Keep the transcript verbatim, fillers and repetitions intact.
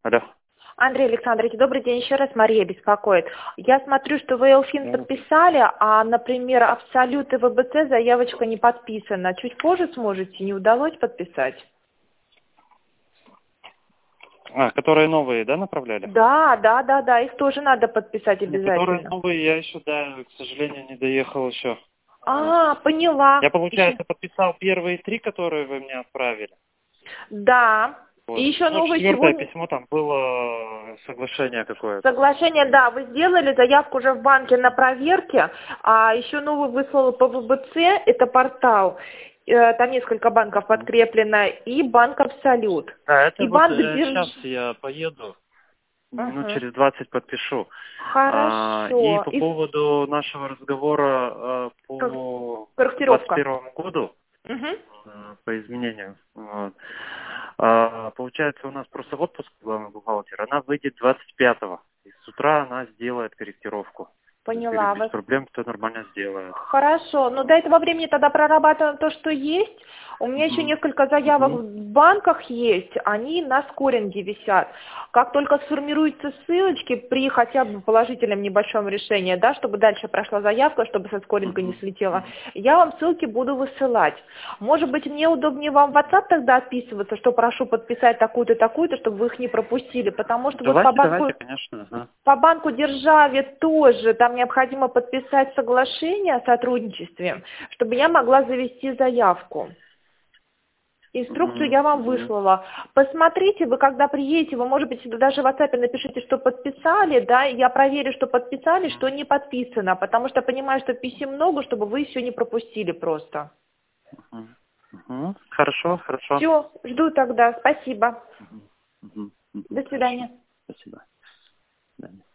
Алло. Андрей Александрович, добрый день, еще раз Мария беспокоит. Я смотрю, что вы Элфин Да. подписали, а, например, Абсолют и ВБЦ заявочка не подписана. Чуть позже сможете, не удалось подписать? А, которые новые, да, направляли? Да, да, да, да, их тоже надо подписать Ну, которые обязательно. новые, я еще, да, к сожалению, не доехал еще. Вот. А, поняла. Я, Еще- получается, подписал первые три, которые вы мне отправили. Да. И Вот. еще Ну, новый четвертое сегодня... письмо, там было соглашение какое-то. Соглашение, да, вы сделали заявку уже в банке на проверке, а еще новый выслал по ВБЦ, это портал, э, там несколько банков Мгм. подкреплено, и банк Абсолют. Да, И это вот банк сейчас держ... я поеду, минут Мгм. через двадцать подпишу. А, и Хорошо. по И поводу нашего разговора э, как- по двадцать корректировка. первому году, Мгм. э, по изменениям. Вот. А, получается, у нас просто отпуск главный бухгалтер. Она выйдет двадцать пятого. И с утра она сделает корректировку. То есть, говорю, Поняла без вас. проблем, все нормально сделает. Хорошо, но до этого времени тогда прорабатываем то, что есть. У меня еще Мгм. несколько заявок Мгм. в банках есть, они на скоринге висят. Как только сформируются ссылочки при хотя бы положительном небольшом решении, да, чтобы дальше прошла заявка, чтобы со скоринга не Мгм. слетела, я вам ссылки буду высылать. Может быть, мне удобнее вам в WhatsApp тогда отписываться, что прошу подписать такую-то, такую-то, чтобы вы их не пропустили, потому что вот по Давайте, банку... давайте, конечно. Ага. По банку державе тоже там необходимо подписать соглашение о сотрудничестве, чтобы я могла завести заявку. Инструкцию Мгм. я вам Мгм. выслала. Посмотрите, вы когда приедете, вы, может быть, даже в WhatsApp напишите, что подписали, да, и я проверю, что подписали, что не подписано, потому что понимаю, что писем много, чтобы вы еще не пропустили просто. Мгм. Мгм. Хорошо, хорошо. Все, жду тогда. Спасибо. Мгм. Мгм. Мгм. До Хорошо. свидания. Спасибо. До свидания.